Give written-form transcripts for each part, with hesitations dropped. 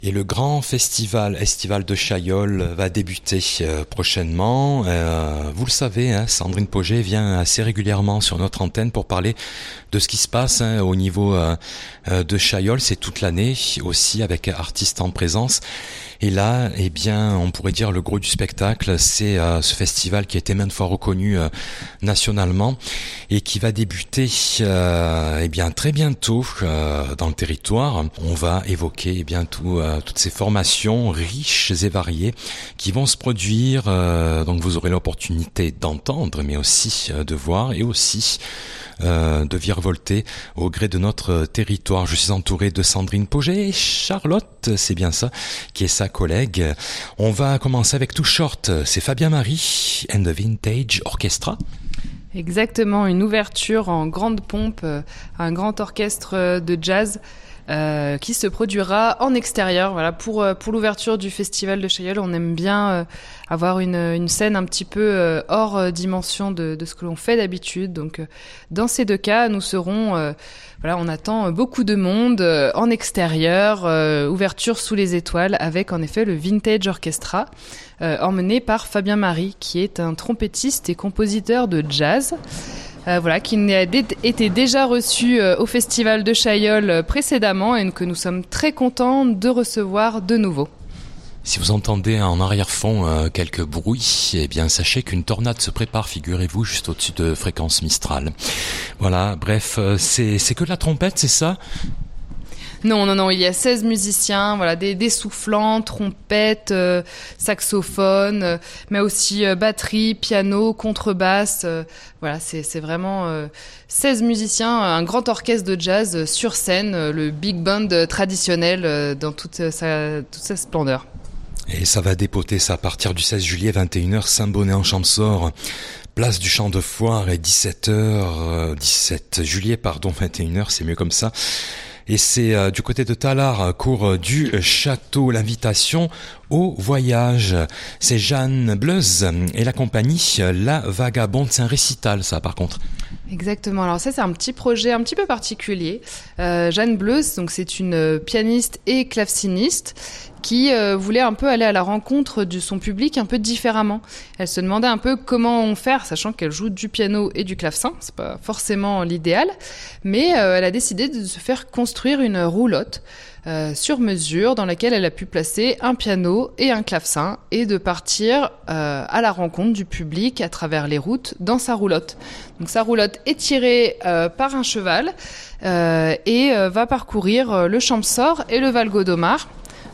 Et le grand festival estival de Chaillol va débuter prochainement. Vous le savez, Sandrine Pauget vient assez régulièrement sur notre antenne pour parler de ce qui se passe au niveau de Chaillol. C'est toute l'année aussi avec artistes en présence. Et là, eh bien, on pourrait dire le gros du spectacle, c'est ce festival qui a été maintes fois reconnu nationalement et qui va débuter eh bien très bientôt dans le territoire. On va évoquer eh bien toutes ces formations riches et variées qui vont se produire. Donc vous aurez l'opportunité d'entendre, mais aussi de voir et aussi de virevolter au gré de notre territoire. Je suis entouré de Sandrine Pauget et Charlotte, c'est bien ça, qui est sa collègue. On va commencer avec Too Short, c'est Fabien Marie and the Vintage Orchestra. Exactement, une ouverture en grande pompe, un grand orchestre de jazz qui se produira en extérieur. Voilà, pour l'ouverture du festival de Chaillol, on aime bien avoir une scène un petit peu hors dimension de ce que l'on fait d'habitude. Donc, dans ces deux cas, nous serons on attend beaucoup de monde en extérieur, ouverture sous les étoiles, avec en effet le Vintage Orchestra, emmené par Fabien Marie, qui est un trompettiste et compositeur de jazz. Qui a été déjà reçu au festival de Chaillol précédemment et que nous sommes très contents de recevoir de nouveau. Si vous entendez en arrière-fond quelques bruits, eh bien sachez qu'une tornade se prépare, figurez-vous, juste au-dessus de Fréquence Mistral. Voilà, bref, c'est que de la trompette, c'est ça ? Non, il y a 16 musiciens, des soufflants, trompettes, saxophones, mais aussi batterie, piano, contrebasse. C'est vraiment 16 musiciens, un grand orchestre de jazz sur scène, le big band traditionnel dans toute sa splendeur. Et ça va dépoter ça à partir du 16 juillet, 21h, Saint-Bonnet-en-Champsaur. Place du Champ de Foire et 17 juillet, 21h, c'est mieux comme ça. Et c'est du côté de Tallard, cours du château, l'invitation au voyage. C'est Jeanne Bleuse et la compagnie La Vagabonde. C'est un récital, ça, par contre. Exactement. Alors ça, c'est un petit projet un petit peu particulier. Jeanne Bleuse, donc c'est une pianiste et claveciniste qui voulait un peu aller à la rencontre de son public un peu différemment. Elle se demandait un peu comment faire, sachant qu'elle joue du piano et du clavecin. C'est pas forcément l'idéal, mais elle a décidé de se faire construire une roulotte sur mesure dans laquelle elle a pu placer un piano et un clavecin et de partir à la rencontre du public à travers les routes dans sa roulotte. Donc sa roulotte est tirée par un cheval et va parcourir le Champsaur et le Val-Godomar.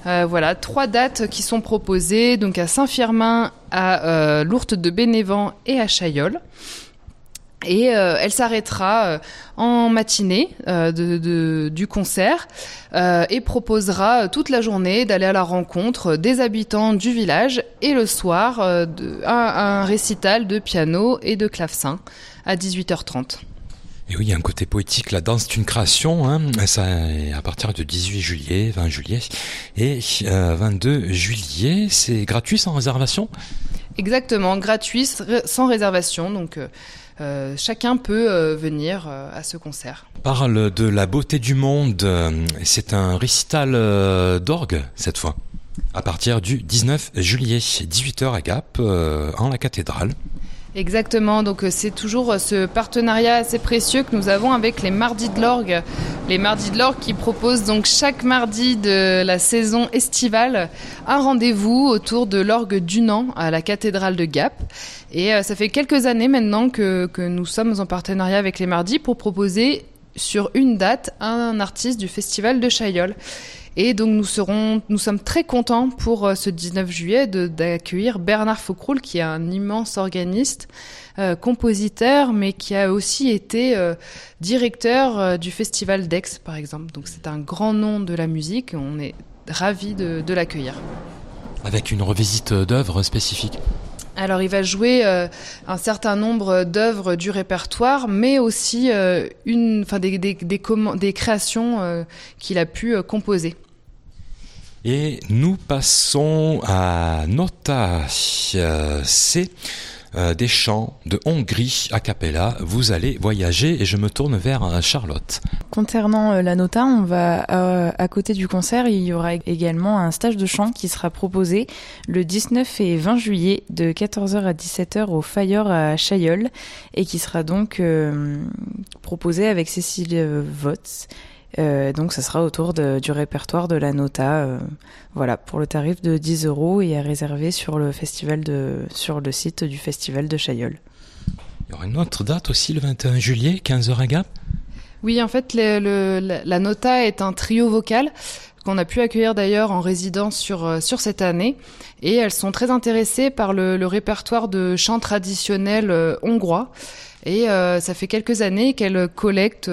3 dates qui sont proposées, donc à Saint-Firmin, à l'Ourthe de Bénévent et à Chaillol. Et elle s'arrêtera en matinée du concert et proposera toute la journée d'aller à la rencontre des habitants du village et le soir un récital de piano et de clavecin à 18h30. Et oui, il y a un côté poétique là-dedans, c'est une création, ça à partir de 18 juillet, 20 juillet et 22 juillet, c'est gratuit sans réservation ? Exactement, gratuit, sans réservation, donc chacun peut venir à ce concert. Parle de la beauté du monde, c'est un récital d'orgue cette fois, à partir du 19 juillet, 18h à Gap, en la cathédrale. Exactement, donc c'est toujours ce partenariat assez précieux que nous avons avec les Mardis de l'Orgue. Les Mardis de l'Orgue qui proposent donc chaque mardi de la saison estivale un rendez-vous autour de l'orgue d'Hunan à la cathédrale de Gap. Et ça fait quelques années maintenant que nous sommes en partenariat avec les Mardis pour proposer sur une date un artiste du festival de Chaillol. Et donc nous sommes très contents pour ce 19 juillet d'accueillir Bernard Faucroul, qui est un immense organiste, compositeur, mais qui a aussi été directeur du festival d'Aix, par exemple. Donc c'est un grand nom de la musique, on est ravis de l'accueillir. Avec une revisite d'œuvres spécifiques. Alors il va jouer un certain nombre d'œuvres du répertoire, mais aussi des créations qu'il a pu composer. Et nous passons à Nota C. des chants de Hongrie a cappella. Vous allez voyager et je me tourne vers Charlotte. Concernant la nota, on va à côté du concert, il y aura également un stage de chant qui sera proposé le 19 et 20 juillet de 14h à 17h au Fayeur à Chailleul et qui sera donc proposé avec Cécile Votz. Donc ça sera autour du répertoire de la nota, voilà, pour le tarif de 10 € et à réserver sur le site du festival de Chailleul. Il y aura une autre date aussi le 21 juillet, 15h à Gap. Oui, en fait, la nota est un trio vocal qu'on a pu accueillir d'ailleurs en résidence sur cette année. Et elles sont très intéressées par le répertoire de chants traditionnels hongrois. Et ça fait quelques années qu'elles collectent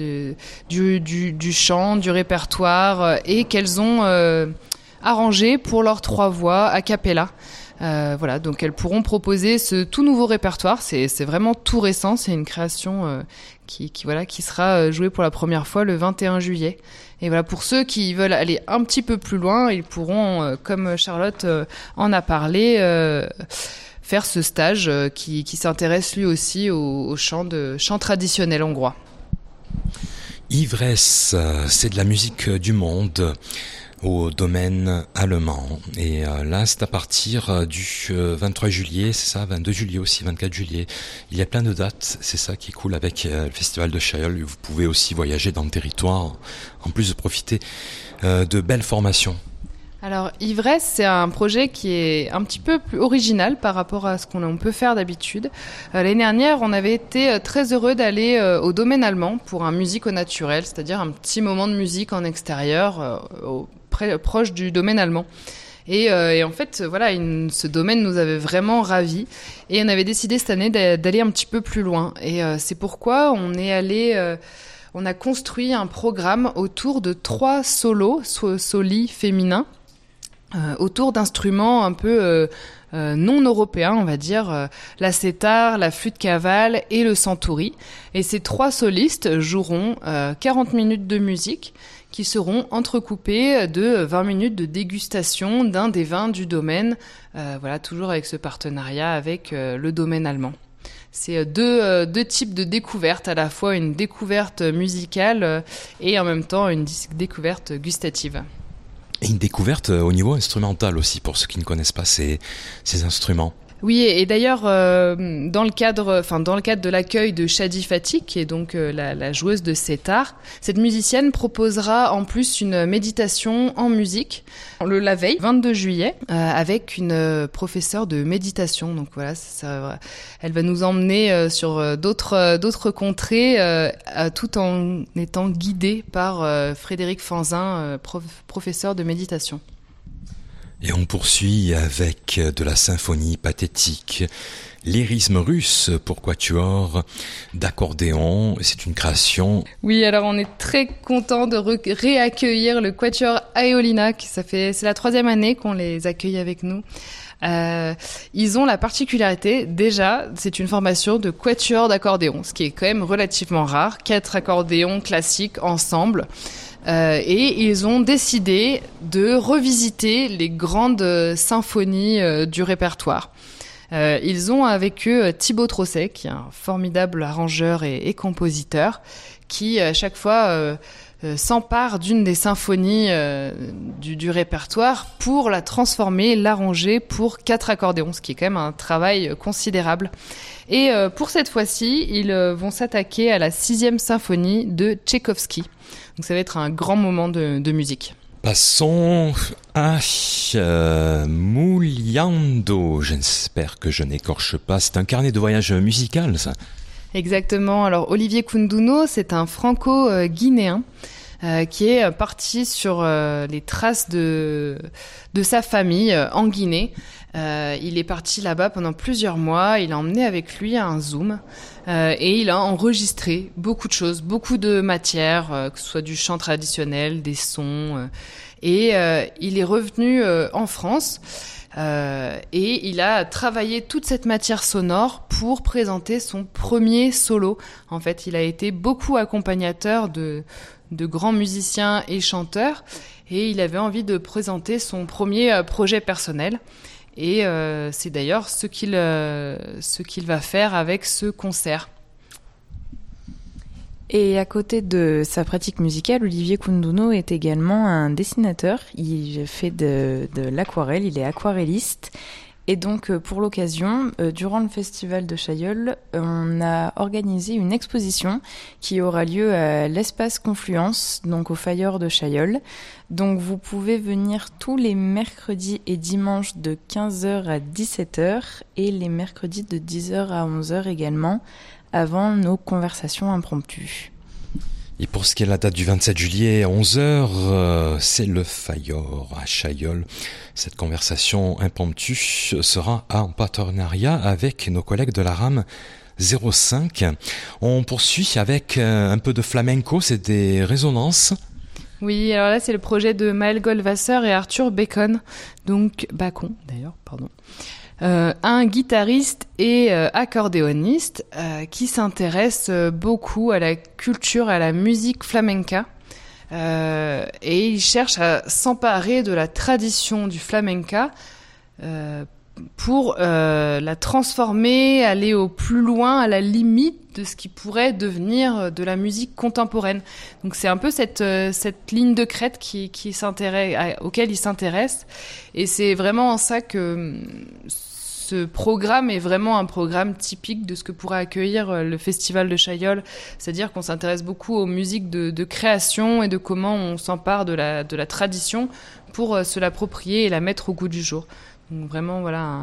du chant, du répertoire et qu'elles ont arrangé pour leurs 3 voix a cappella. Donc elles pourront proposer ce tout nouveau répertoire. C'est vraiment tout récent. C'est une création qui sera jouée pour la première fois le 21 juillet. Et voilà, pour ceux qui veulent aller un petit peu plus loin, ils pourront, comme Charlotte en a parlé, faire ce stage qui s'intéresse lui aussi au chant traditionnel hongrois. Ivresse, c'est de la musique du monde au domaine allemand. Et là, c'est à partir du 23 juillet, c'est ça, 22 juillet aussi, 24 juillet. Il y a plein de dates, c'est ça qui est cool avec le festival de Chailleul. Vous pouvez aussi voyager dans le territoire, en plus de profiter de belles formations. Alors, Ivresse, c'est un projet qui est un petit peu plus original par rapport à ce qu'on peut faire d'habitude. L'année dernière, on avait été très heureux d'aller au domaine allemand pour un musique au naturel, c'est-à-dire un petit moment de musique en extérieur, proche du domaine allemand. Et en fait, voilà, ce domaine nous avait vraiment ravis. Et on avait décidé cette année d'aller un petit peu plus loin. Et c'est pourquoi on a construit un programme autour de 3 solis féminins, autour d'instruments un peu non européens, on va dire, la sétar, la flûte cavale et le santouri. Et ces 3 solistes joueront 40 minutes de musique qui seront entrecoupées de 20 minutes de dégustation d'un des vins du domaine, toujours avec ce partenariat avec le domaine allemand. C'est deux types de découvertes, à la fois une découverte musicale et en même temps une découverte gustative. Et une découverte au niveau instrumental aussi, pour ceux qui ne connaissent pas ces instruments. Oui, et d'ailleurs, dans le cadre de l'accueil de Shadi Fatih, qui est donc la joueuse de sétar, cette musicienne proposera en plus une méditation en musique la veille, 22 juillet, avec une professeure de méditation. Donc voilà, elle va nous emmener sur d'autres contrées, tout en étant guidée par Frédéric Fanzin, professeur de méditation. Et on poursuit avec de la symphonie pathétique, lyrisme russe pour quatuor d'accordéon. C'est une création. Oui, alors on est très content de réaccueillir le quatuor Aeolina. C'est la 3e année qu'on les accueille avec nous. Ils ont la particularité, déjà, c'est une formation de quatuor d'accordéon, ce qui est quand même relativement rare. 4 accordéons classiques ensemble. Et ils ont décidé de revisiter les grandes symphonies du répertoire. Ils ont avec eux Thibaut Trosset, qui est un formidable arrangeur et compositeur, qui à chaque fois s'empare d'une des symphonies du répertoire pour la transformer, l'arranger pour 4 accordéons, ce qui est quand même un travail considérable. Et pour cette fois-ci, ils vont s'attaquer à la 6e symphonie de Tchaïkovski. Donc ça va être un grand moment de musique. Passons à Mouliando. J'espère que je n'écorche pas. C'est un carnet de voyage musical, ça. Exactement. Alors Olivier Koundouno, c'est un franco-guinéen qui est parti sur les traces de sa famille en Guinée. Il est parti là-bas pendant plusieurs mois. Il a emmené avec lui un Zoom et il a enregistré beaucoup de choses, beaucoup de matières, que ce soit du chant traditionnel, des sons. Et il est revenu en France et il a travaillé toute cette matière sonore pour présenter son premier solo. En fait, il a été beaucoup accompagnateur de grands musiciens et chanteurs et il avait envie de présenter son premier projet personnel. Et c'est d'ailleurs ce qu'il va faire avec ce concert. Et à côté de sa pratique musicale, Olivier Kunduno est également un dessinateur. Il fait de l'aquarelle, il est aquarelliste. Et donc, pour l'occasion, durant le festival de Chailleul, on a organisé une exposition qui aura lieu à l'espace Confluence, donc au Fayeur de Chailleul. Donc, vous pouvez venir tous les mercredis et dimanches de 15h à 17h et les mercredis de 10h à 11h également, avant nos conversations impromptues. Et pour ce qui est de la date du 27 juillet à 11h, c'est le Fayeur à Chailleul. Cette conversation impromptue sera en partenariat avec nos collègues de la RAM 05. On poursuit avec un peu de flamenco, c'est des résonances. Oui, alors là c'est le projet de Maël Goldwasser et Arthur Bacon, un guitariste et accordéoniste qui s'intéresse beaucoup à la culture, à la musique flamenca. Et il cherche à s'emparer de la tradition du flamenca pour la transformer, aller au plus loin, à la limite de ce qui pourrait devenir de la musique contemporaine. Donc c'est un peu cette ligne de crête auquel il s'intéresse. Et c'est vraiment en ça que ce programme est vraiment un programme typique de ce que pourrait accueillir le Festival de Chailleul. C'est-à-dire qu'on s'intéresse beaucoup aux musiques de création et de comment on s'empare de la tradition pour se l'approprier et la mettre au goût du jour. Donc vraiment, voilà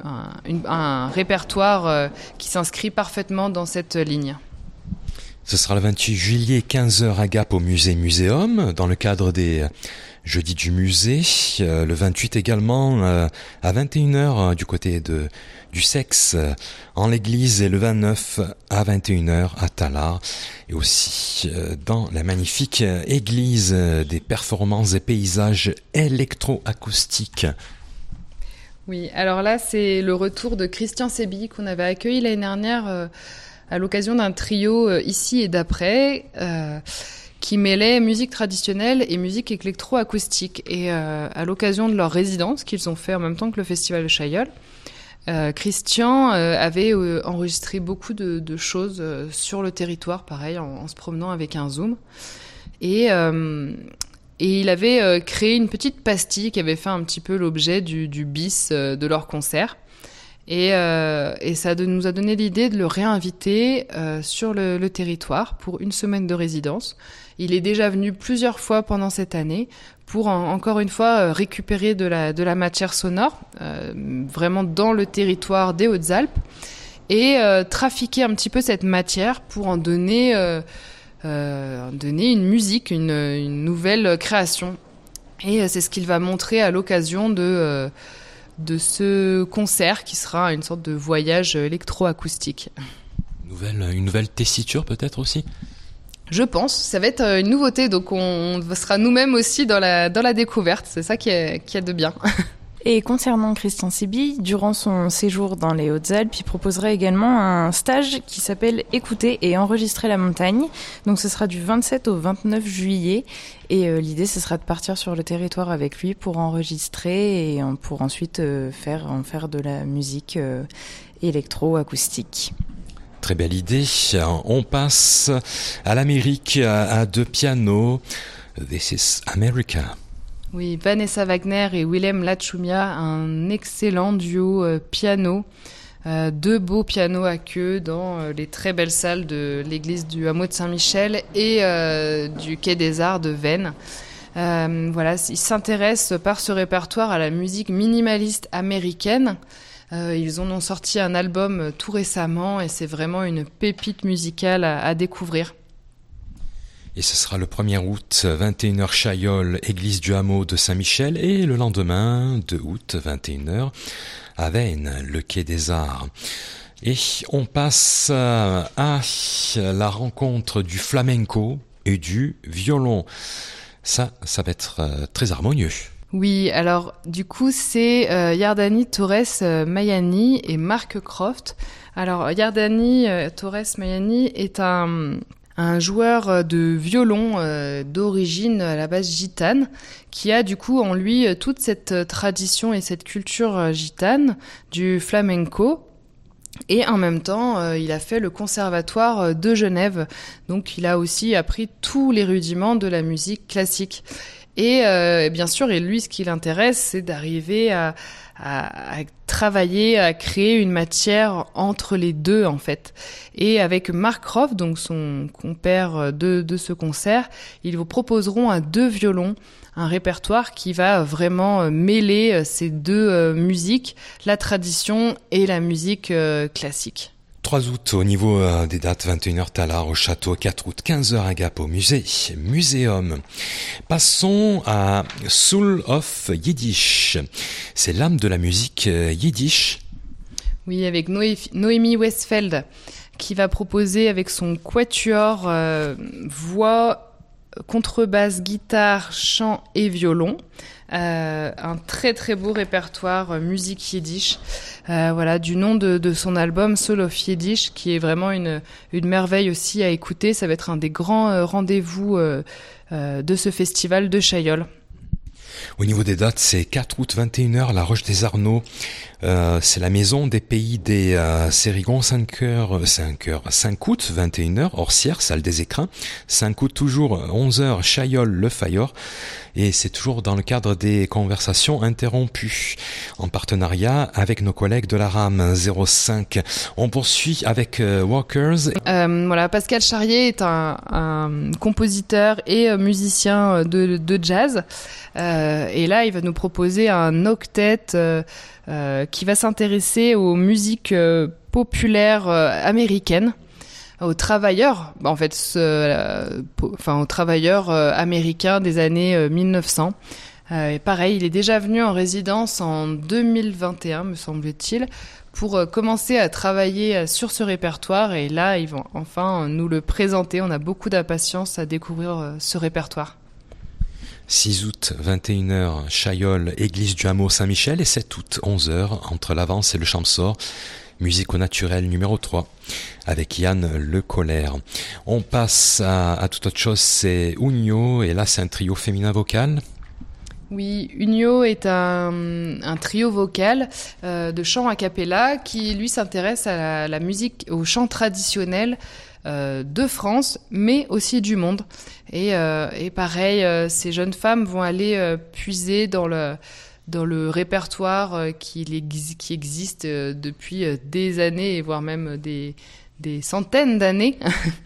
un répertoire qui s'inscrit parfaitement dans cette ligne. Ce sera le 28 juillet, 15h à Gap au musée Muséum, dans le cadre des Jeudis du musée. Le 28 également, à 21h du côté du Sexe, en l'église, et le 29 à 21h à Tallard. Et aussi dans la magnifique église des performances et paysages électroacoustiques. Oui, alors là, c'est le retour de Christian Sébi qu'on avait accueilli l'année dernière à l'occasion d'un trio ici et d'après, qui mêlait musique traditionnelle et musique électroacoustique. Et à l'occasion de leur résidence, qu'ils ont fait en même temps que le Festival de Chailleul, Christian avait enregistré beaucoup de choses sur le territoire, pareil, en se promenant avec un zoom. Et il avait créé une petite pastille qui avait fait un petit peu l'objet du bis de leur concert. Et ça nous a donné l'idée de le réinviter sur le territoire pour une semaine de résidence. Il est déjà venu plusieurs fois pendant cette année pour encore une fois récupérer de la matière sonore vraiment dans le territoire des Hautes-Alpes et trafiquer un petit peu cette matière pour en donner une musique, une nouvelle création. Et c'est ce qu'il va montrer à l'occasion de ce concert qui sera une sorte de voyage électroacoustique. Une nouvelle tessiture peut-être aussi ? Je pense, ça va être une nouveauté, donc on sera nous-mêmes aussi dans la découverte, c'est ça qui est de bien. Et concernant Christian Sébi, durant son séjour dans les Hautes-Alpes, il proposera également un stage qui s'appelle « Écouter et enregistrer la montagne ». Donc ce sera du 27 au 29 juillet. Et l'idée, ce sera de partir sur le territoire avec lui pour enregistrer et pour ensuite faire de la musique électro-acoustique. Très belle idée. On passe à l'Amérique à deux pianos. This is America. Oui, Vanessa Wagner et Willem Lachumia, un excellent duo piano. Deux beaux pianos à queue dans les très belles salles de l'église du hameau de Saint-Michel et du quai des Arts de Veynes. Voilà, ils s'intéressent par ce répertoire à la musique minimaliste américaine. Ils en ont sorti un album tout récemment et c'est vraiment une pépite musicale à découvrir. Et ce sera le 1er août, 21h Chailleul, église du hameau de Saint-Michel, et le lendemain, 2 août, 21h, à Veynes, le quai des Arts. Et on passe à la rencontre du flamenco et du violon. Ça va être très harmonieux. Oui, alors du coup c'est Yardani Torres Mayani et Mark Croft. Alors Yardani Torres Mayani est un un joueur de violon d'origine à la base gitane, qui a du coup en lui toute cette tradition et cette culture gitane du flamenco. Et en même temps, il a fait le conservatoire de Genève. Donc, il a aussi appris tous les rudiments de la musique classique. Et bien sûr, et lui, ce qui l'intéresse, c'est d'arriver à travailler, à créer une matière entre les deux, en fait. Et avec Mark Croft, donc son compère de ce concert, ils vous proposeront à 2 violons un répertoire qui va vraiment mêler ces 2 musiques, la tradition et la musique classique. 3 août au niveau des dates, 21h Tallard au château, 4 août 15h à Gap au muséum. Passons à Soul of Yiddish. C'est l'âme de la musique yiddish. Oui, avec Noémie Westfeld qui va proposer avec son quatuor voix, contrebasse, guitare, chant et violon. Un très très beau répertoire musique yiddish, du nom de son album Soul of Yiddish, qui est vraiment une merveille aussi à écouter. Ça va être un des grands rendez-vous de ce festival de Chaillol. Au niveau des dates, c'est 4 août 21h, La Roche des Arnaud. C'est la maison des pays des Sérigons, 5 août 21h, Orsières, salle des écrins. 5 août toujours 11h, Chaillol, Le Fayeur. Et c'est toujours dans le cadre des conversations interrompues, en partenariat avec nos collègues de la RAM 05. On poursuit avec Walkers. Pascal Charrier est un compositeur et musicien de jazz. Et là, il va nous proposer un octet qui va s'intéresser aux musiques populaires américaines, aux travailleurs, aux travailleurs américains des années 1900. Et pareil, il est déjà venu en résidence en 2021, me semble-t-il, pour commencer à travailler sur ce répertoire. Et là, ils vont enfin nous le présenter. On a beaucoup d'impatience à découvrir ce répertoire. 6 août, 21h, Chaillol, église du hameau Saint-Michel, et 7 août, 11h, entre l'Avance et le Champsort, musique au naturel numéro 3, avec Yann Le Colère. On passe à toute autre chose, c'est Unio, et là c'est un trio féminin vocal. Oui, Unio est un trio vocal de chant a cappella qui, lui, s'intéresse à la musique, au chant traditionnel de France, mais aussi du monde. Et pareil, ces jeunes femmes vont aller puiser dans le répertoire qui existe depuis des années, voire même des centaines d'années.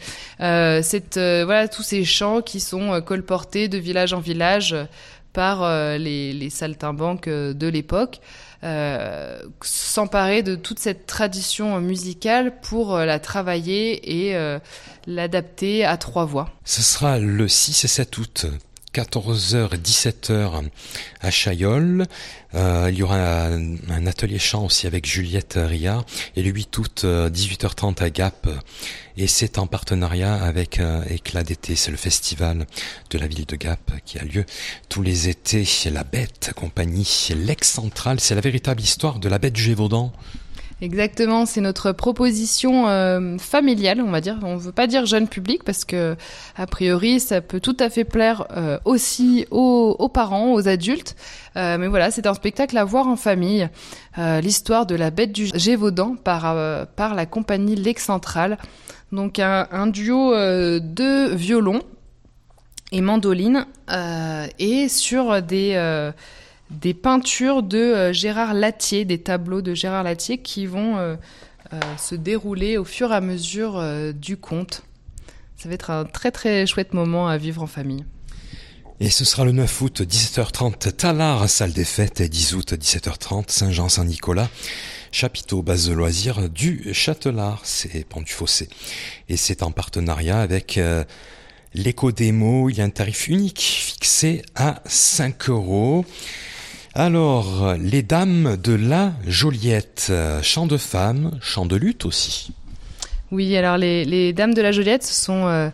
Tous ces chants qui sont colportés de village en village par les saltimbanques de l'époque. S'emparer de toute cette tradition musicale pour la travailler et l'adapter à 3 voix. Ce sera le 6 et 7 août, 14h et 17h à Chaillol. Il y aura un atelier chant aussi avec Juliette Riard. Et le 8 août, 18h30 à Gap. Et c'est en partenariat avec Éclat d'été. C'est le festival de la ville de Gap qui a lieu tous les étés. La Bête compagnie, l'ex-centrale. C'est la véritable histoire de la Bête du Gévaudan. Exactement, c'est notre proposition familiale, on va dire. On ne veut pas dire jeune public parce que, a priori, ça peut tout à fait plaire aussi aux parents, aux adultes. Mais voilà, c'est un spectacle à voir en famille. L'histoire de la Bête du Gévaudan par la compagnie L'Excentrale. Donc un duo de violon et mandoline et sur des peintures de Gérard Lattier, des tableaux de Gérard Lattier qui vont se dérouler au fur et à mesure du conte. Ça va être un très très chouette moment à vivre en famille. Et ce sera le 9 août, 17h30, Tallard, salle des fêtes, et 10 août, 17h30, Saint-Jean-Saint-Nicolas, chapiteau, base de loisirs du Châtelard, c'est Pont du Fossé. Et c'est en partenariat avec l'Éco-Démo. Il y a un tarif unique fixé à 5 €. Alors, les dames de la Joliette, chant de femmes, chant de lutte aussi. Oui, alors les dames de la Joliette, ce sont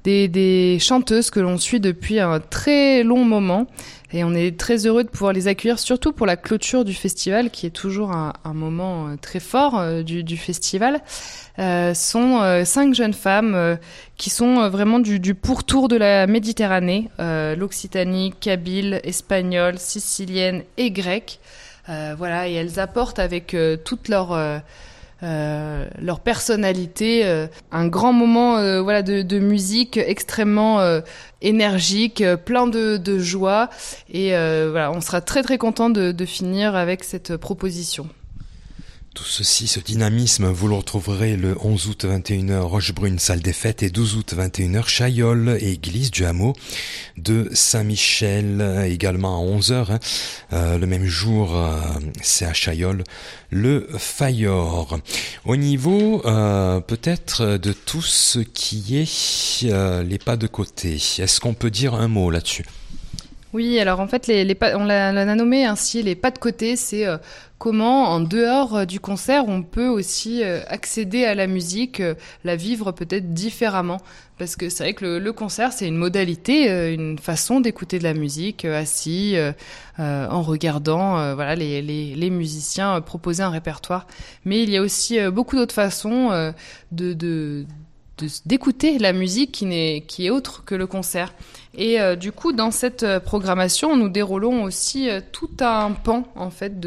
des chanteuses que l'on suit depuis un très long moment. Et on est très heureux de pouvoir les accueillir, surtout pour la clôture du festival, qui est toujours un moment très fort du festival. Sont 5 jeunes femmes qui sont vraiment du pourtour de la Méditerranée, l'Occitanie, kabyle, espagnole, sicilienne et grecque. Voilà, et elles apportent avec toute leur personnalité, un grand moment de musique extrêmement énergique, plein de joie, et on sera très très content de finir avec cette proposition. Tout ceci, ce dynamisme, vous le retrouverez le 11 août 21h Rochebrune, salle des fêtes, et 12 août 21h Chaillol, église du hameau de Saint-Michel, également à 11h. Le même jour, c'est à Chaillol, le Fayor. Au niveau peut-être de tout ce qui est les pas de côté, est-ce qu'on peut dire un mot là-dessus ? Oui, alors en fait, on l'a nommé ainsi, les pas de côté, c'est comment, en dehors du concert, on peut aussi accéder à la musique, la vivre peut-être différemment. Parce que c'est vrai que le concert, c'est une modalité, une façon d'écouter de la musique, assis, en regardant les musiciens proposer un répertoire. Mais il y a aussi beaucoup d'autres façons d'écouter la musique qui est autre que le concert. Et du coup, dans cette programmation, nous déroulons aussi tout un pan en fait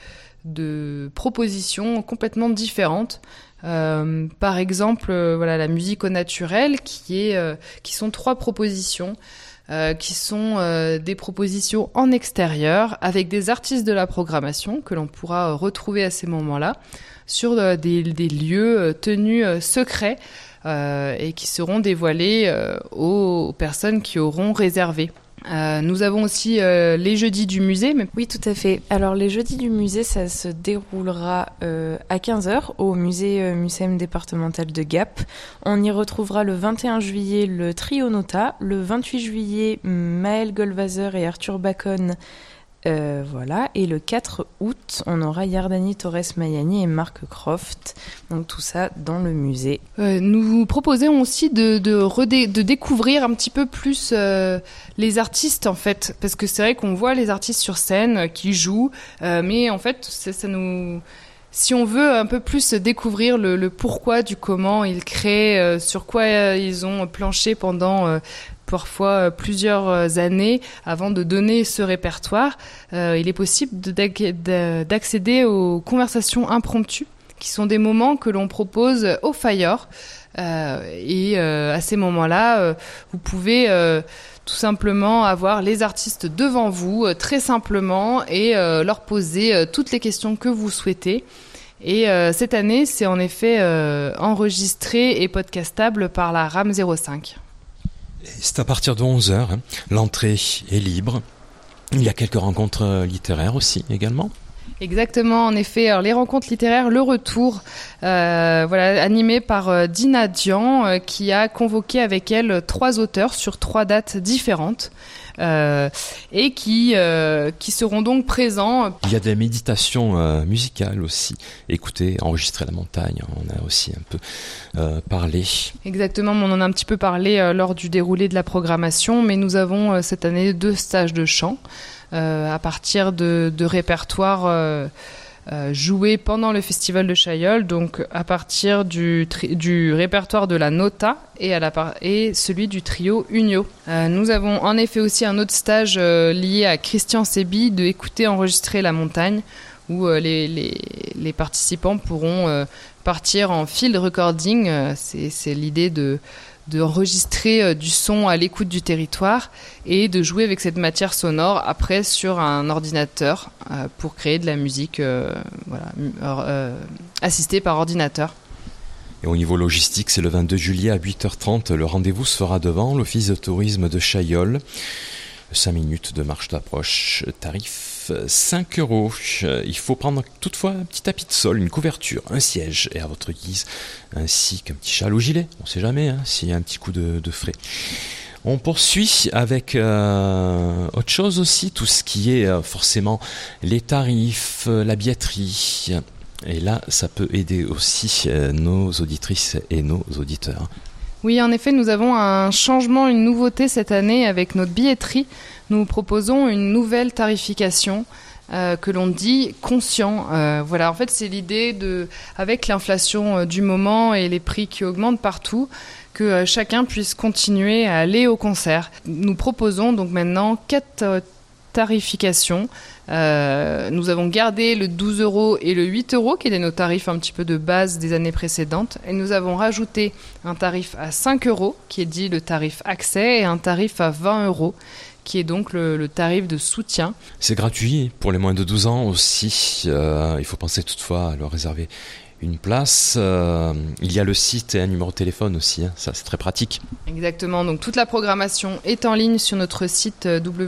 de propositions complètement différentes. Par exemple, la musique au naturel, qui sont 3 propositions, qui sont des propositions en extérieur avec des artistes de la programmation que l'on pourra retrouver à ces moments-là sur des lieux tenus secrets. Et qui seront dévoilés aux personnes qui auront réservé. Nous avons aussi les jeudis du musée. Oui, tout à fait. Alors, les jeudis du musée, ça se déroulera à 15h au musée Muséum départemental de Gap. On y retrouvera le 21 juillet le trio Nota, le 28 juillet Maël Goldwasser et Arthur Bacon. Et le 4 août, on aura Yardani Torres-Mayani et Mark Croft. Donc tout ça dans le musée. Nous proposons aussi de découvrir un petit peu plus les artistes en fait, parce que c'est vrai qu'on voit les artistes sur scène qui jouent, mais en fait si on veut un peu plus découvrir le pourquoi du comment ils créent, sur quoi ils ont planché pendant parfois plusieurs années avant de donner ce répertoire, il est possible d'accéder aux conversations impromptues, qui sont des moments que l'on propose au Fayor. Et à ces moments-là, vous pouvez tout simplement avoir les artistes devant vous, très simplement, et leur poser toutes les questions que vous souhaitez. Et cette année, c'est en effet enregistré et podcastable par la RAM 05. C'est à partir de 11h, l'entrée est libre. Il y a quelques rencontres littéraires aussi également. Exactement, en effet. Alors, les rencontres littéraires, le retour, animé par Dina Dian, qui a convoqué avec elle 3 auteurs sur 3 dates différentes. Et qui seront donc présents. Il y a des méditations musicales aussi. Écoutez, enregistrer la montagne, on a aussi un peu parlé. Exactement, on en a un petit peu parlé lors du déroulé de la programmation, mais nous avons cette année 2 stages de chant à partir de répertoires joué pendant le festival de Chaillol, donc à partir du répertoire de la Nota et celui du trio Unio. Nous avons en effet aussi un autre stage lié à Christian Sebi de Écouter enregistrer la montagne, où les participants pourront partir en field recording. C'est l'idée d'enregistrer du son à l'écoute du territoire et de jouer avec cette matière sonore après sur un ordinateur pour créer de la musique assistée par ordinateur. Et au niveau logistique, c'est le 22 juillet à 8h30. Le rendez-vous se fera devant l'office de tourisme de Chaillol. 5 minutes de marche d'approche, tarif 5 €. Il faut prendre toutefois un petit tapis de sol, une couverture, un siège et à votre guise, ainsi qu'un petit châle ou gilet. On ne sait jamais s'il y a un petit coup de frais. On poursuit avec autre chose aussi, tout ce qui est forcément les tarifs, la billetterie. Et là, ça peut aider aussi nos auditrices et nos auditeurs. Oui, en effet, nous avons un changement, une nouveauté cette année avec notre billetterie. Nous proposons une nouvelle tarification que l'on dit conscient. Voilà, en fait, c'est l'idée avec l'inflation du moment et les prix qui augmentent partout, que chacun puisse continuer à aller au concert. Nous proposons donc maintenant 4 tarifications. Nous avons gardé le 12 € et le 8 € qui étaient nos tarifs un petit peu de base des années précédentes, et nous avons rajouté un tarif à 5 € qui est dit le tarif accès, et un tarif à 20 € qui est donc le tarif de soutien. C'est gratuit pour les moins de 12 ans aussi. Il faut penser toutefois à leur réserver une place. Il y a le site et un numéro de téléphone aussi, ça c'est très pratique. Exactement, donc toute la programmation est en ligne sur notre site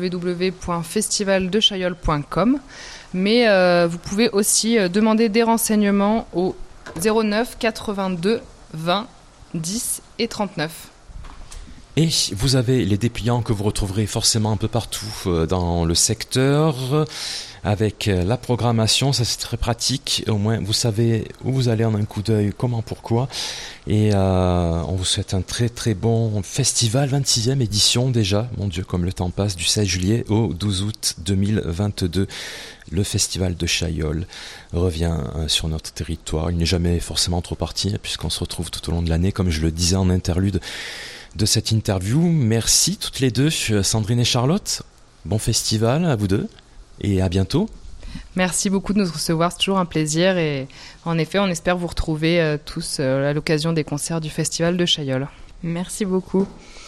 www.festivaldechaillol.com, mais vous pouvez aussi demander des renseignements au 09 82 20 10 et 39. Et vous avez les dépliants que vous retrouverez forcément un peu partout dans le secteur, avec la programmation, ça c'est très pratique, au moins vous savez où vous allez en un coup d'œil, comment, pourquoi, et on vous souhaite un très très bon festival, 26e édition déjà, mon Dieu comme le temps passe, du 16 juillet au 12 août 2022. Le festival de Chaillol revient sur notre territoire, il n'est jamais forcément trop parti, puisqu'on se retrouve tout au long de l'année, comme je le disais en interlude de cette interview. Merci toutes les deux, Sandrine et Charlotte. Bon festival à vous deux et à bientôt. Merci beaucoup de nous recevoir, c'est toujours un plaisir, et en effet on espère vous retrouver tous à l'occasion des concerts du festival de Chaillol. Merci beaucoup.